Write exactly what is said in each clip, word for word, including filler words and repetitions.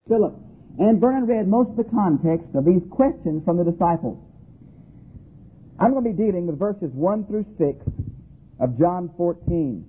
Philip. And Vernon read most of the context of these questions from the disciples. I'm going to be dealing with verses one through six of John fourteen.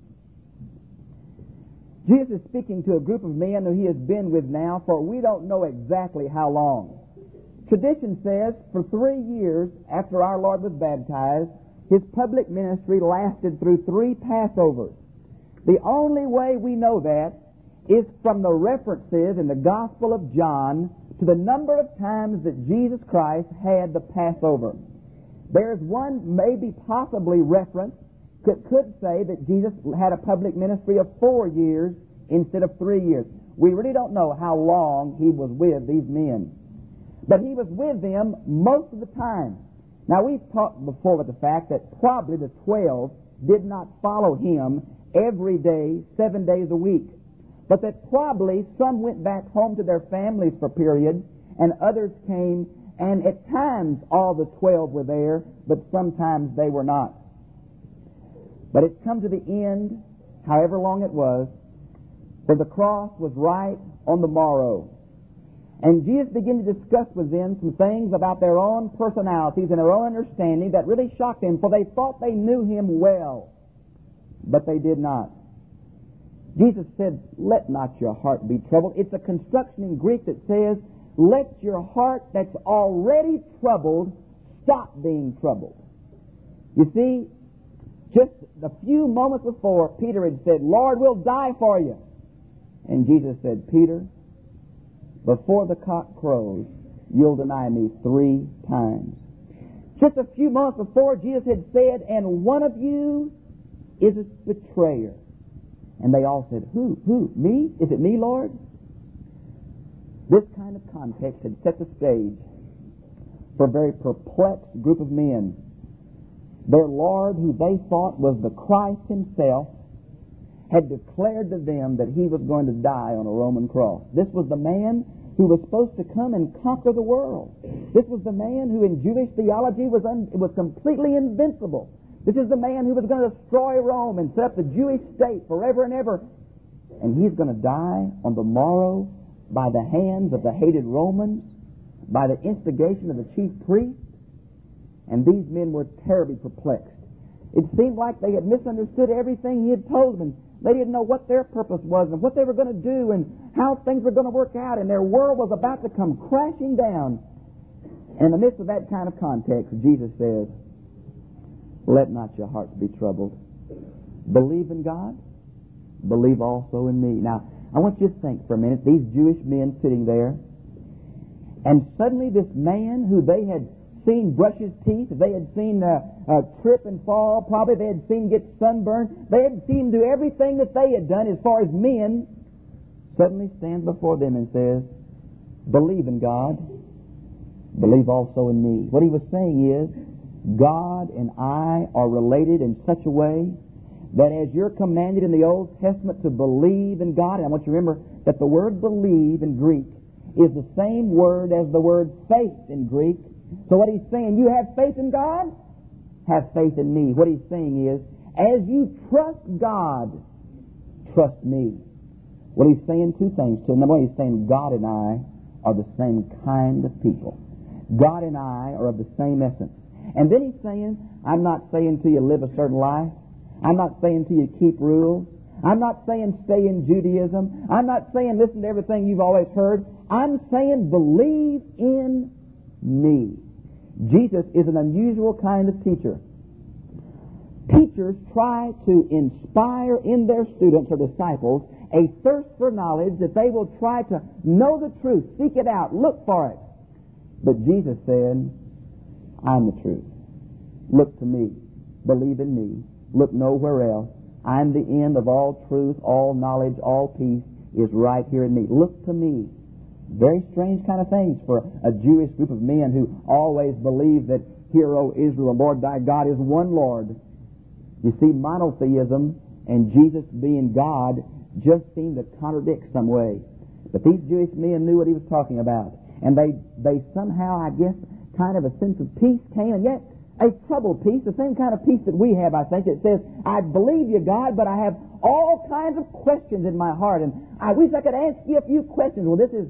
Jesus is speaking to a group of men who he has been with now for we don't know exactly how long. Tradition says for three years after our Lord was baptized, his public ministry lasted through three Passovers. The only way we know that is from the references in the Gospel of John to the number of times that Jesus Christ had the Passover. There's one maybe possibly reference that could say that Jesus had a public ministry of four years instead of three years. We really don't know how long he was with these men. But he was with them most of the time. Now, we've talked before with the fact that probably the twelve did not follow him every day, seven days a week. But that probably some went back home to their families for periods, and others came, and at times all the twelve were there, but sometimes they were not. But it's come to the end, however long it was, where the cross was right on the morrow. And Jesus began to discuss with them some things about their own personalities and their own understanding that really shocked them, for they thought they knew him well, but they did not. Jesus said, "Let not your heart be troubled." It's a construction in Greek that says, let your heart that's already troubled stop being troubled. You see, just a few moments before, Peter had said, "Lord, we'll die for you." And Jesus said, "Peter, before the cock crows, you'll deny me three times." Just a few moments before, Jesus had said, "And one of you is a betrayer." And they all said, Who? Who? Me? Is it me, Lord? This kind of context had set the stage for a very perplexed group of men. Their Lord, who they thought was the Christ himself, had declared to them that he was going to die on a Roman cross. This was the man who was supposed to come and conquer the world. This was the man who in Jewish theology was, un- was completely invincible. This is the man who was going to destroy Rome and set up the Jewish state forever and ever. And he's going to die on the morrow by the hands of the hated Romans, by the instigation of the chief priests. And these men were terribly perplexed. It seemed like they had misunderstood everything he had told them. They didn't know what their purpose was and what they were going to do and how things were going to work out. And their world was about to come crashing down. And in the midst of that kind of context, Jesus says, "Let not your hearts be troubled. Believe in God. Believe also in me." Now, I want you to think for a minute, these Jewish men sitting there, and suddenly this man who they had seen brush his teeth, they had seen uh, uh, trip and fall, probably they had seen get sunburned, they had seen do everything that they had done as far as men, suddenly stands before them and says, "Believe in God. Believe also in me." What he was saying is, God and I are related in such a way that as you're commanded in the Old Testament to believe in God, and I want you to remember that the word believe in Greek is the same word as the word faith in Greek. So what he's saying, you have faith in God, have faith in me. What he's saying is, as you trust God, trust me. What he's saying, two things to him. Number one, he's saying God and I are the same kind of people. God and I are of the same essence. And then he's saying, I'm not saying to you live a certain life. I'm not saying to you keep rules. I'm not saying stay in Judaism. I'm not saying listen to everything you've always heard. I'm saying believe in me. Jesus is an unusual kind of teacher. Teachers try to inspire in their students or disciples a thirst for knowledge that they will try to know the truth, seek it out, look for it. But Jesus said, I'm the truth. Look to me. Believe in me. Look nowhere else. I'm the end of all truth, all knowledge, all peace is right here in me. Look to me. Very strange kind of things for a Jewish group of men who always believe that, Hear, O Israel, Lord thy God is one Lord. You see, monotheism and Jesus being God just seem to contradict some way. But these Jewish men knew what he was talking about. And they, they somehow, I guess, kind of a sense of peace came, and yet a troubled peace, the same kind of peace that we have, I think. It says, I believe you, God, but I have all kinds of questions in my heart, and I wish I could ask you a few questions. Well, this is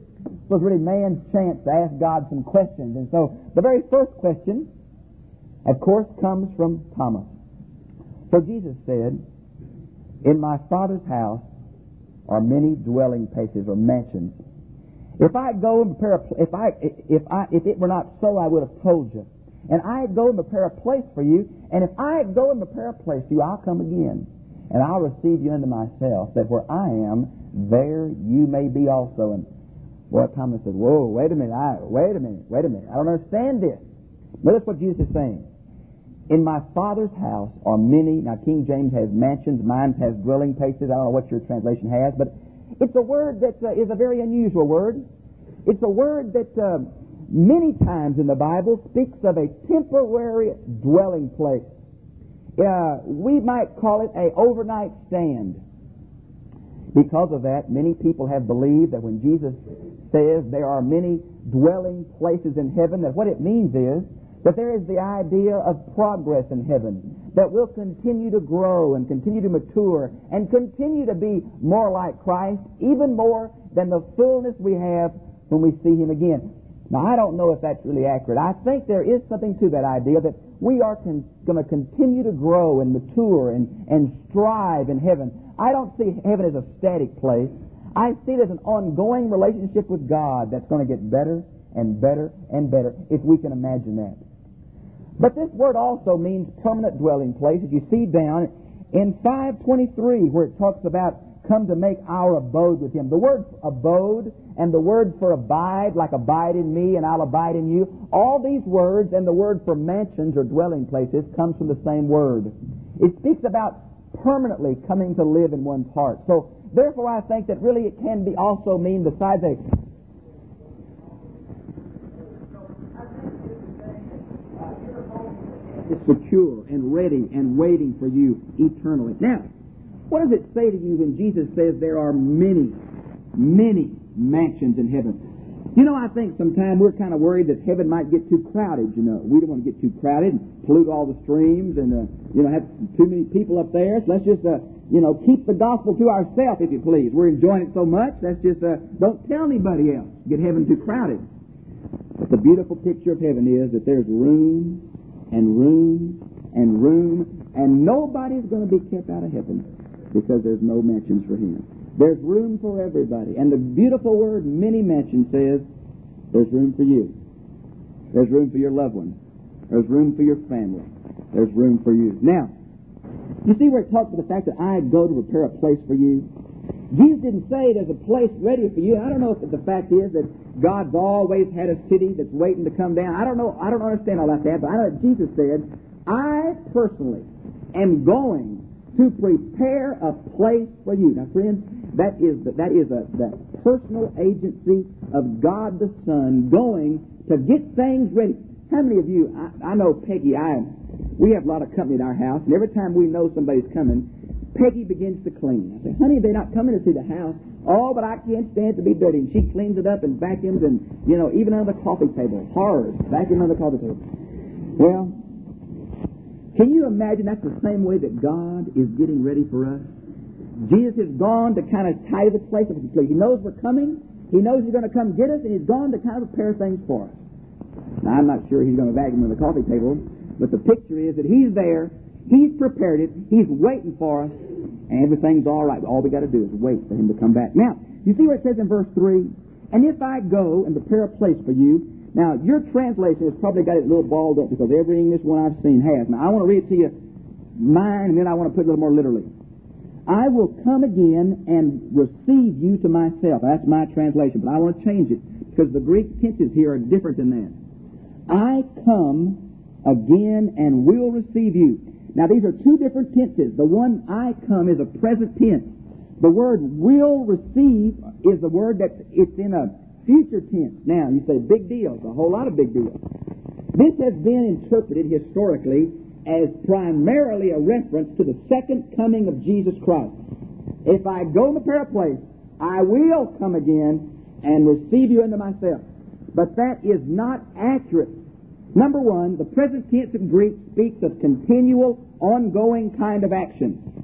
was really man's chance to ask God some questions. And so the very first question, of course, comes from Thomas. So Jesus said, "In my Father's house are many dwelling places or mansions. If I go and prepare a pl- if I if I if it were not so, I would have told you. And I go and prepare a place for you. And if I go and prepare a place for you, I'll come again, and I'll receive you unto myself, that where I am, there you may be also." And boy, Thomas said, "Whoa, wait a minute! I, wait a minute! Wait a minute! I don't understand this." Notice what Jesus is saying. "In my Father's house are many." Now, King James has mansions. Mine has dwelling places. I don't know what your translation has, but it's a word that uh, is a very unusual word. It's a word that uh, many times in the Bible speaks of a temporary dwelling place. Uh, we might call it a overnight stand. Because of that, many people have believed that when Jesus says there are many dwelling places in heaven, that what it means is that there is the idea of progress in heaven, that we'll continue to grow and continue to mature and continue to be more like Christ, even more than the fullness we have when we see Him again. Now, I don't know if that's really accurate. I think there is something to that idea that we are con- going to continue to grow and mature and, and strive in heaven. I don't see heaven as a static place. I see it as an ongoing relationship with God that's going to get better and better and better, if we can imagine that. But this word also means permanent dwelling place. As you see down in five twenty-three, where it talks about come to make our abode with Him. The word abode and the word for abide, like abide in me and I'll abide in you, all these words and the word for mansions or dwelling places comes from the same word. It speaks about permanently coming to live in one's heart. So, therefore, I think that really it can be also mean, besides a is secure and ready and waiting for you eternally. Now, what does it say to you when Jesus says there are many, many mansions in heaven? You know, I think sometimes we're kind of worried that heaven might get too crowded, you know. We don't want to get too crowded and pollute all the streams and, uh, you know, have too many people up there. So let's just, uh, you know, keep the gospel to ourselves, if you please. We're enjoying it so much, let's just, uh, don't tell anybody else. Get heaven too crowded. But the beautiful picture of heaven is that there's room and room and room, and nobody's going to be kept out of heaven because there's no mansions for Him. There's room for everybody. And the beautiful word, many mansions, says there's room for you. There's room for your loved ones. There's room for your family. There's room for you. Now, you see where it talks about the fact that I go to prepare a place for you? Jesus didn't say there's a place ready for you. I don't know if the fact is that God's always had a city that's waiting to come down. I don't know. I don't understand all that, but I know that Jesus said, I personally am going to prepare a place for you. Now, friends, that is the, that is a that personal agency of God the Son going to get things ready. How many of you? I, I know Peggy. I we have a lot of company at our house, and every time we know somebody's coming, Peggy begins to clean. I say, honey, they're not coming to see the house. Oh, but I can't stand to be dirty. And she cleans it up and vacuums and, you know, even under the coffee table. Hard. Vacuum under the coffee table. Well, can you imagine that's the same way that God is getting ready for us? Jesus has gone to kind of tidy the place up. He knows we're coming. He knows He's going to come get us, and He's gone to kind of prepare things for us. Now, I'm not sure He's going to vacuum under the coffee table, but the picture is that He's there. He's prepared it. He's waiting for us. And everything's all right. All we got to do is wait for Him to come back. Now, you see what it says in verse three? And if I go and prepare a place for you. Now, your translation has probably got it a little balled up because every English one I've seen has. Now, I want to read it to you mine, and then I want to put it a little more literally. I will come again and receive you to myself. That's my translation, but I want to change it because the Greek tenses here are different than that. I come again and will receive you. Now, these are two different tenses. The one, I come, is a present tense. The word will receive is the word that it's in a future tense. Now, you say big deals, a whole lot of big deals. This has been interpreted historically as primarily a reference to the second coming of Jesus Christ. If I go to prepare a place, I will come again and receive you into myself. But that is not accurate. Number one, the present tense in Greek speaks of continual, ongoing kind of action.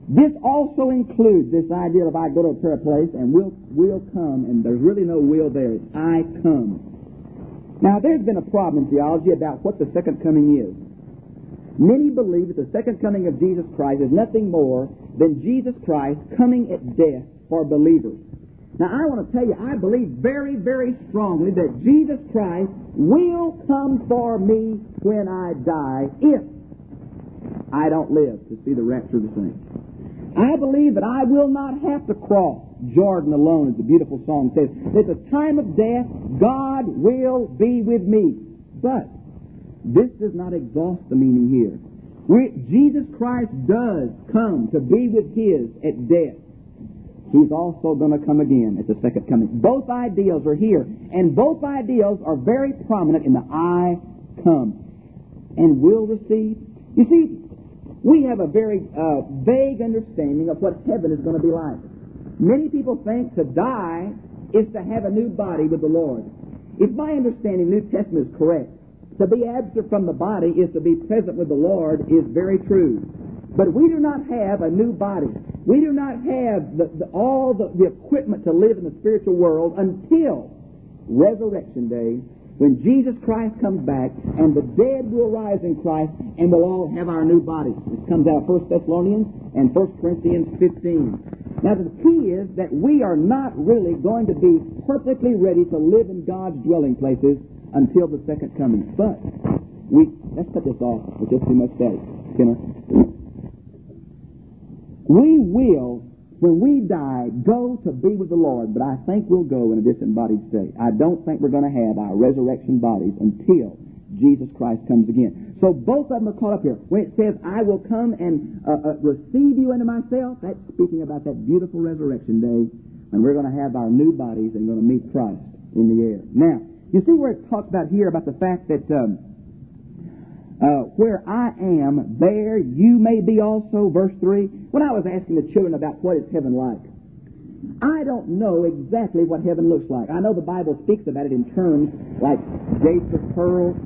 This also includes this idea of I go to a prayer place and we'll, we'll come, and there's really no will there. It's I come. Now, there's been a problem in theology about what the second coming is. Many believe that the second coming of Jesus Christ is nothing more than Jesus Christ coming at death for believers. Now, I want to tell you, I believe very, very strongly that Jesus Christ will come for me when I die if I don't live to see the rapture of the saints. I believe that I will not have to cross Jordan alone, as the beautiful song says. At the time of death, God will be with me. But this does not exhaust the meaning here. We, Jesus Christ does come to be with His at death. He's also going to come again at the second coming. Both ideals are here, and both ideals are very prominent in the I come and will receive. You see, we have a very uh, vague understanding of what heaven is going to be like. Many people think to die is to have a new body with the Lord. If my understanding of the New Testament is correct, to be absent from the body is to be present with the Lord is very true. But we do not have a new body. We do not have the, the, all the, the equipment to live in the spiritual world until Resurrection Day, when Jesus Christ comes back and the dead will rise in Christ and we'll all have our new bodies. This comes out of First Thessalonians and First Corinthians fifteen. Now the key is that we are not really going to be perfectly ready to live in God's dwelling places until the second coming. But we, let's cut this off with just too much study. Skinner. We will, when we die, go to be with the Lord, but I think we'll go in a disembodied state. I don't think we're going to have our resurrection bodies until Jesus Christ comes again. So both of them are caught up here. When it says, I will come and uh, uh, receive you into myself, that's speaking about that beautiful resurrection day when we're going to have our new bodies and going to meet Christ in the air. Now, you see where it talks about here about the fact that um, uh, where I am, there you may be also, verse three. When I was asking the children about what is heaven like, I don't know exactly what heaven looks like. I know the Bible speaks about it in terms like gates of pearl,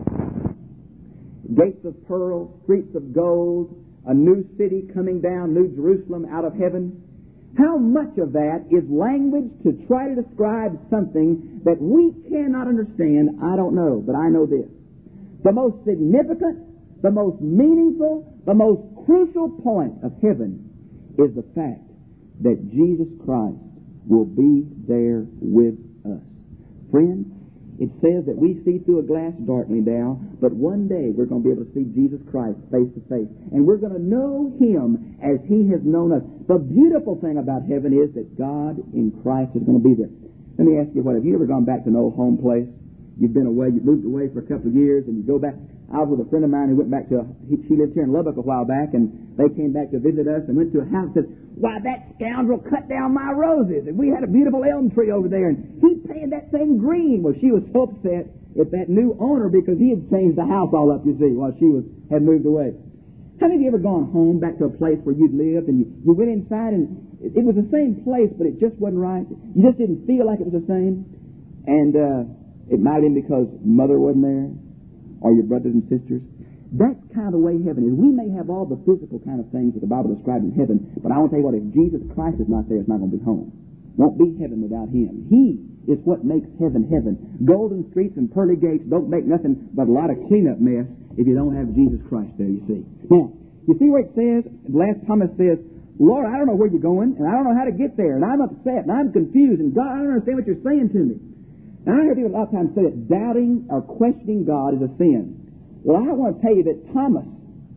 gates of pearl, streets of gold, a new city coming down, New Jerusalem out of heaven. How much of that is language to try to describe something that we cannot understand? I don't know, but I know this. The most significant, the most meaningful, the most crucial point of heaven is the fact that Jesus Christ will be there with us. Friends, it says that we see through a glass darkly now, but one day we're going to be able to see Jesus Christ face to face. And we're going to know Him as He has known us. The beautiful thing about heaven is that God in Christ is going to be there. Let me ask you what, have you ever gone back to an old home place? You've been away, you've moved away for a couple of years, and you go back. I was with a friend of mine who went back to, a, he, she lived here in Lubbock a while back, and they came back to visit us and went to a house and said, why, that scoundrel cut down my roses, and we had a beautiful elm tree over there, and he painted that thing green. Well, she was so upset at that new owner because he had changed the house all up, you see, while she was had moved away. How many of you ever gone home back to a place where you'd lived, and you, you went inside, and it, it was the same place, but it just wasn't right? You just didn't feel like it was the same? And, uh... it might have been because mother wasn't there, or your brothers and sisters. That's kind of the way heaven is. We may have all the physical kind of things that the Bible describes in heaven, but I want to tell you what, if Jesus Christ is not there, it's not going to be home. Won't be heaven without Him. He is what makes heaven heaven. Golden streets and pearly gates don't make nothing but a lot of cleanup mess if you don't have Jesus Christ there, you see. Now, you see where it says, last Thomas says, Lord, I don't know where you're going, and I don't know how to get there, and I'm upset, and I'm confused, and God, I don't understand what you're saying to me. Now, I hear people a lot of times say that doubting or questioning God is a sin. Well, I want to tell you that Thomas,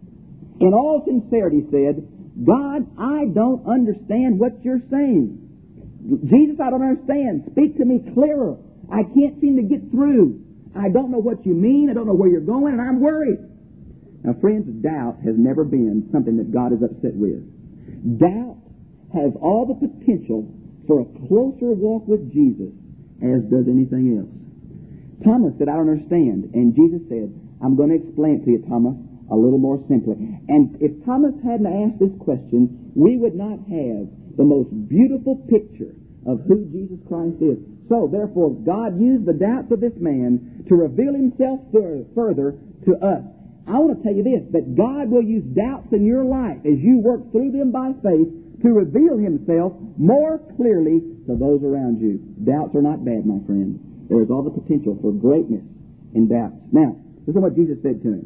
in all sincerity, said, God, I don't understand what you're saying. Jesus, I don't understand. Speak to me clearer. I can't seem to get through. I don't know what you mean. I don't know where you're going, and I'm worried. Now, friends, doubt has never been something that God is upset with. Doubt has all the potential for a closer walk with Jesus as does anything else. Thomas said, I don't understand. And Jesus said, I'm going to explain it to you, Thomas, a little more simply. And if Thomas hadn't asked this question, we would not have the most beautiful picture of who Jesus Christ is. So, therefore, God used the doubts of this man to reveal Himself further to us. I want to tell you this, that God will use doubts in your life as you work through them by faith to reveal Himself more clearly to those around you. Doubts are not bad, my friend. There is all the potential for greatness in doubts. Now, this is what Jesus said to him.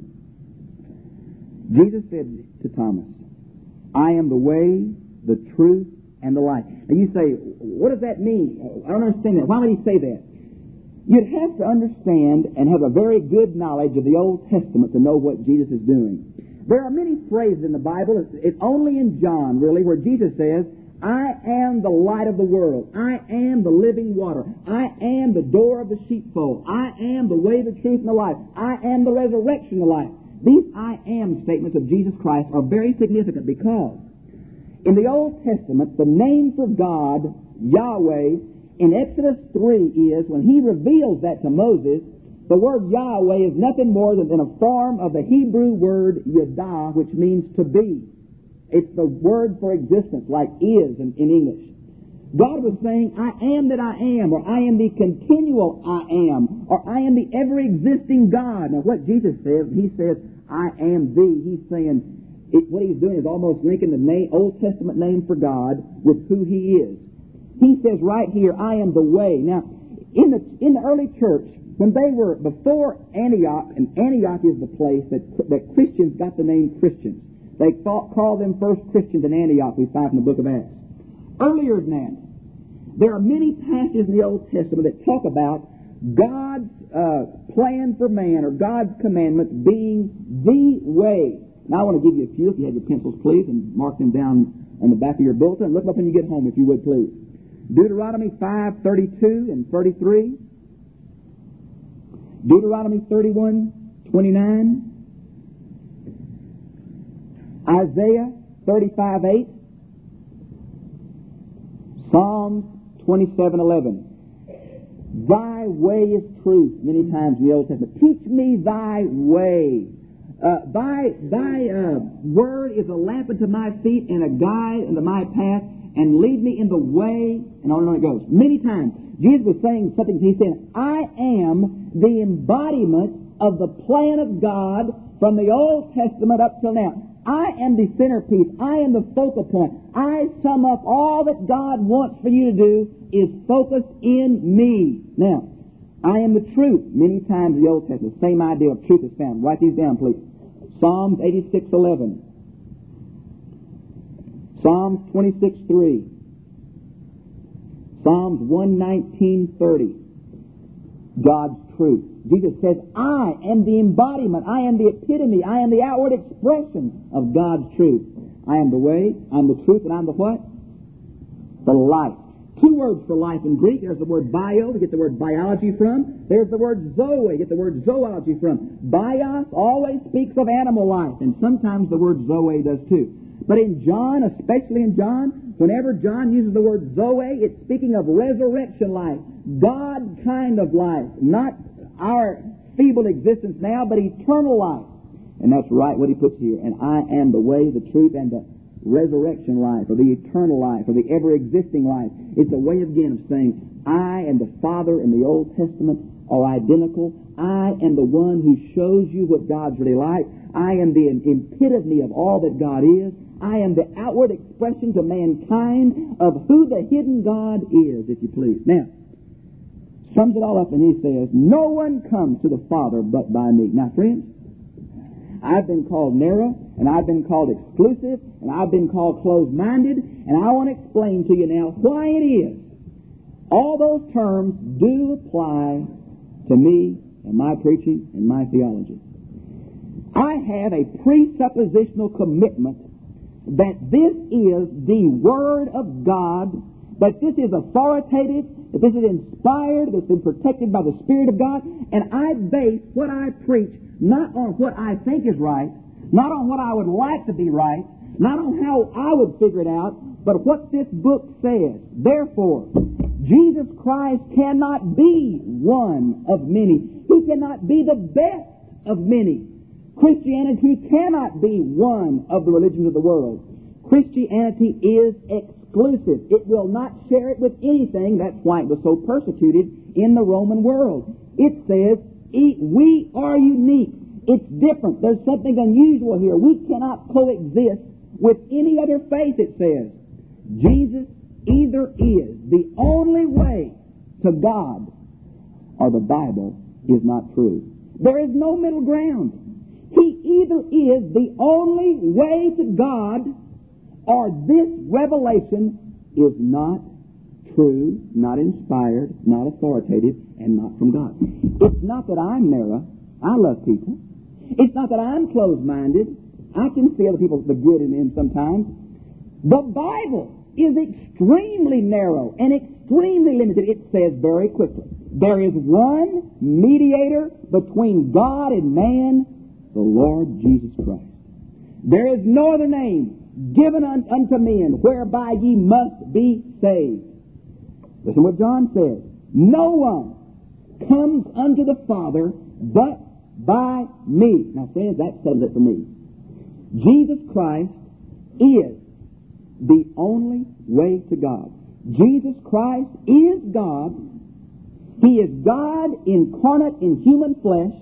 Jesus said to Thomas, I am the way, the truth, and the life. And you say, what does that mean? I don't understand that. Why would He say that? You'd have to understand and have a very good knowledge of the Old Testament to know what Jesus is doing. There are many phrases in the Bible. It's only in John, really, where Jesus says, I am the light of the world. I am the living water. I am the door of the sheepfold. I am the way, the truth, and the life. I am the resurrection and the life. These I am statements of Jesus Christ are very significant because in the Old Testament, the name for God, Yahweh, in Exodus three is, when He reveals that to Moses, the word Yahweh is nothing more than a form of the Hebrew word Yadah, which means to be. It's the word for existence, like is in, in English. God was saying, I am that I am, or I am the continual I am, or I am the ever-existing God. Now, what Jesus says, He says, I am thee. He's saying, it, what He's doing is almost linking the name, Old Testament name for God with who He is. He says right here, I am the way. Now, in the in the early church, when they were before Antioch, and Antioch is the place that that Christians got the name Christians. They thought, called them first Christians in Antioch, we find in the book of Acts. Earlier than that, there are many passages in the Old Testament that talk about God's uh, plan for man, or God's commandments being the way. Now, I want to give you a few, if you have your pencils, please, and mark them down on the back of your bulletin. Look them up when you get home, if you would, please. Deuteronomy five thirty-two and thirty-three. Deuteronomy thirty-one twenty-nine. Isaiah thirty-five eight. Psalms twenty-seven eleven. Thy way is truth, many times in the Old Testament. Teach me thy way. Uh, thy thy uh, word is a lamp unto my feet and a guide unto my path, and lead me in the way, and on and on it goes. Many times, Jesus was saying something. He said, I am the embodiment of the plan of God from the Old Testament up till now. I am the centerpiece. I am the focal point. I sum up all that God wants for you to do is focused in me. Now, I am the truth. Many times in the Old Testament, the same idea of truth is found. Write these down, please. Psalms eighty-six eleven. Psalms twenty-six three. Psalms one nineteen thirty. God's truth. Jesus says, I am the embodiment, I am the epitome, I am the outward expression of God's truth. I am the way, I'm the truth, and I'm the what? The life. Two words for life in Greek. There's the word bio, we get the word biology from. There's the word zoe, get the word zoology from. Bios always speaks of animal life, and sometimes the word zoe does too. But in John, especially in John, whenever John uses the word zoe, it's speaking of resurrection life, God kind of life, not our feeble existence now, but eternal life. And that's right what he puts here. And I am the way, the truth, and the resurrection life, or the eternal life, or the ever-existing life. It's a way, again, of saying, I and the Father in the Old Testament are identical. I am the one who shows you what God's really like. I am the epitome of all that God is. I am the outward expression to mankind of who the hidden God is, if you please. Now, sums it all up, and he says, no one comes to the Father but by me. Now, friends, I've been called narrow, and I've been called exclusive, and I've been called closed-minded, and I want to explain to you now why it is. All those terms do apply to me and my preaching and my theology. I have a presuppositional commitment that this is the Word of God, that this is authoritative, that this is inspired, that it's been protected by the Spirit of God, and I base what I preach not on what I think is right, not on what I would like to be right, not on how I would figure it out, but what this book says. Therefore, Jesus Christ cannot be one of many. He cannot be the best of many. Christianity cannot be one of the religions of the world. Christianity is exclusive. It will not share it with anything. That's why it was so persecuted in the Roman world. It says, we are unique. It's different. There's something unusual here. We cannot coexist with any other faith, it says. Jesus either is the only way to God or the Bible is not true. There is no middle ground. He either is the only way to God or this revelation is not true, not inspired, not authoritative, and not from God. It's not that I'm narrow. I love people. It's not that I'm closed-minded. I can see other people, the good in them sometimes. The Bible is extremely narrow and extremely limited. It says very quickly, there is one mediator between God and man, the Lord Jesus Christ. There is no other name given un- unto men whereby ye must be saved. Listen what John says. No one comes unto the Father but by me. Now, friends, that settles it for me. Jesus Christ is the only way to God. Jesus Christ is God. He is God incarnate in human flesh.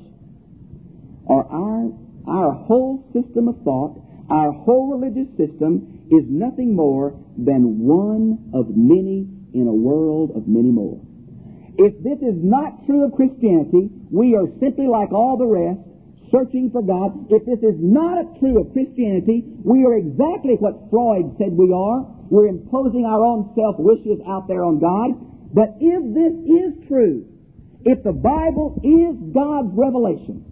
Or our, our whole system of thought, our whole religious system is nothing more than one of many in a world of many more. If this is not true of Christianity, we are simply like all the rest, searching for God. If this is not true of Christianity, we are exactly what Freud said we are. We're imposing our own self-wishes out there on God. But if this is true, if the Bible is God's revelation,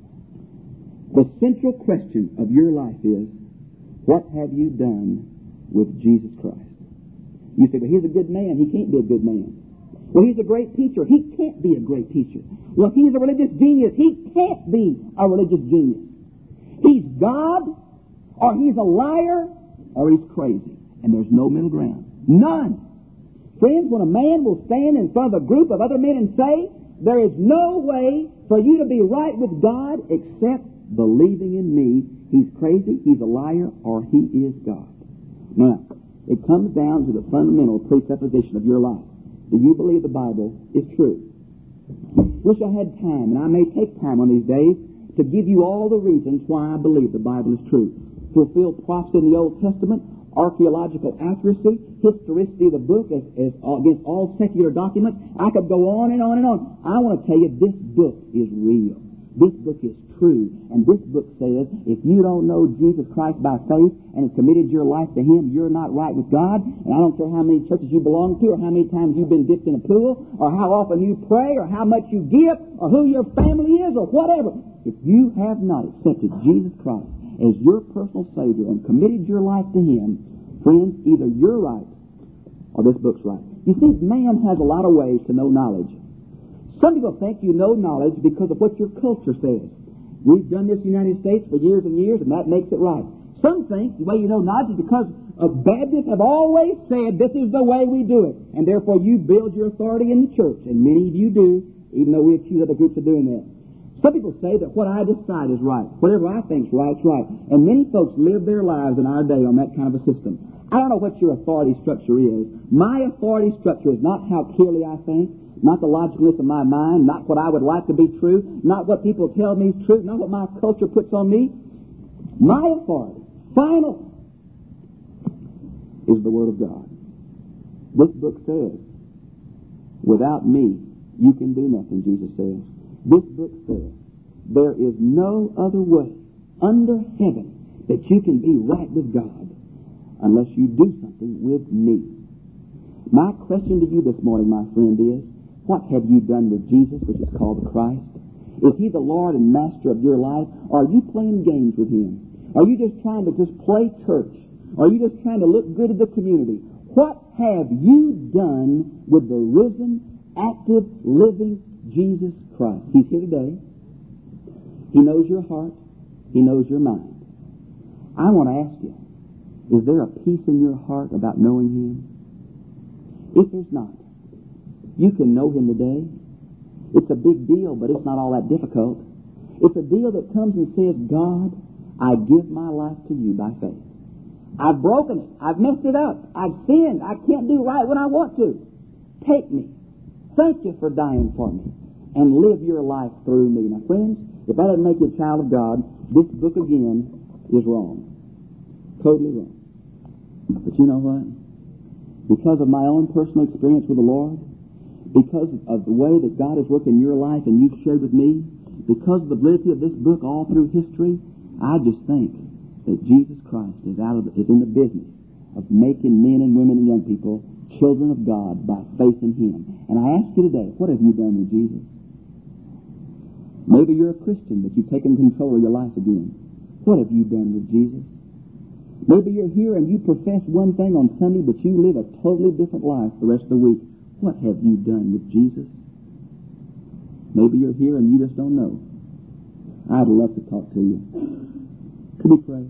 the central question of your life is, what have you done with Jesus Christ? You say, well, he's a good man. He can't be a good man. Well, he's a great teacher. He can't be a great teacher. Well, he's a religious genius. He can't be a religious genius. He's God, or he's a liar, or he's crazy. And there's no middle ground. None. Friends, when a man will stand in front of a group of other men and say, there is no way for you to be right with God except believing in me, he's crazy, he's a liar, or he is God. Now, it comes down to the fundamental presupposition of your life. Do you believe the Bible is true? Wish I had time, and I may take time on these days to give you all the reasons why I believe the Bible is true. Fulfill prophecy in the Old Testament, archaeological accuracy, historicity of the book as, as against all secular documents. I could go on and on and on. I want to tell you, this book is real. This book is true. And this book says, if you don't know Jesus Christ by faith and have committed your life to Him, you're not right with God. And I don't care how many churches you belong to, or how many times you've been dipped in a pool, or how often you pray, or how much you give, or who your family is, or whatever. If you have not accepted Jesus Christ as your personal Savior and committed your life to Him, friends, either you're right or this book's right. You see, man has a lot of ways to know knowledge. Some people think you know knowledge because of what your culture says. We've done this in the United States for years and years, and that makes it right. Some think the way you know knowledge is because of Baptists have always said this is the way we do it, and therefore you build your authority in the church, and many of you do, even though we accuse other groups of doing that. Some people say that what I decide is right. Whatever I think is right is right. And many folks live their lives in our day on that kind of a system. I don't know what your authority structure is. My authority structure is not how clearly I think, not the logicalness of my mind, not what I would like to be true, not what people tell me is true, not what my culture puts on me. My authority, final, is the Word of God. This book says, without me, you can do nothing, Jesus says. This book says, there is no other way under heaven that you can be right with God unless you do something with me. My question to you this morning, my friend, is, what have you done with Jesus, which is called the Christ? Is He the Lord and Master of your life? Or are you playing games with Him? Are you just trying to just play church? Or are you just trying to look good to the community? What have you done with the risen, active, living Jesus Christ? He's here today. He knows your heart. He knows your mind. I want to ask you, is there a peace in your heart about knowing Him? If there's not, you can know Him today. It's a big deal, but it's not all that difficult. It's a deal that comes and says, God, I give my life to you by faith. I've broken it. I've messed it up. I've sinned. I can't do right when I want to. Take me. Thank you for dying for me. and live your life through me. Now, friends, if that doesn't make you a child of God, this book again is wrong. Totally wrong. But you know what? Because of my own personal experience with the Lord, because of the way that God has worked in your life and you've shared with me, because of the validity of this book all through history, I just think that Jesus Christ is out of the, is in the business of making men and women and young people children of God by faith in Him. And I ask you today, what have you done with Jesus? Maybe you're a Christian, but you've taken control of your life again. What have you done with Jesus? Maybe you're here and you profess one thing on Sunday, but you live a totally different life the rest of the week. What have you done with Jesus? Maybe you're here and you just don't know. I'd love to talk to you. Could we pray?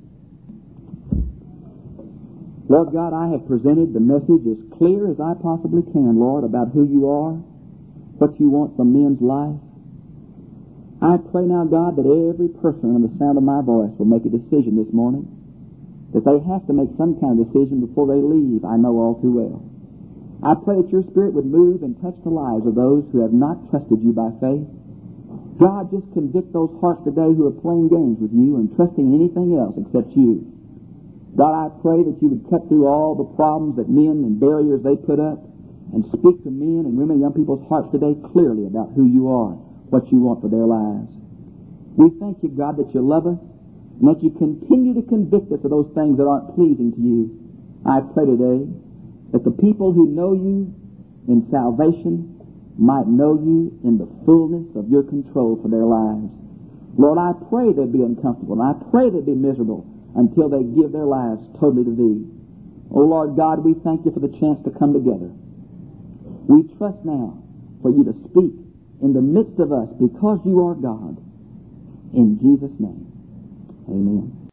Lord God, I have presented the message as clear as I possibly can, Lord, about who you are, what you want from men's life. I pray now, God, that every person under the sound of my voice will make a decision this morning, that they have to make some kind of decision before they leave, I know all too well. I pray that your Spirit would move and touch the lives of those who have not trusted you by faith. God, just convict those hearts today who are playing games with you and trusting anything else except you. God, I pray that you would cut through all the problems that men and barriers they put up and speak to men and women and young people's hearts today clearly about who you are, what you want for their lives. We thank you, God, that you love us and that you continue to convict us of those things that aren't pleasing to you. I pray today that the people who know you in salvation might know you in the fullness of your control for their lives. Lord, I pray they'd be uncomfortable, and I pray they'd be miserable until they give their lives totally to Thee. Oh, Lord God, we thank you for the chance to come together. We trust now for you to speak in the midst of us because you are God. In Jesus' name, amen.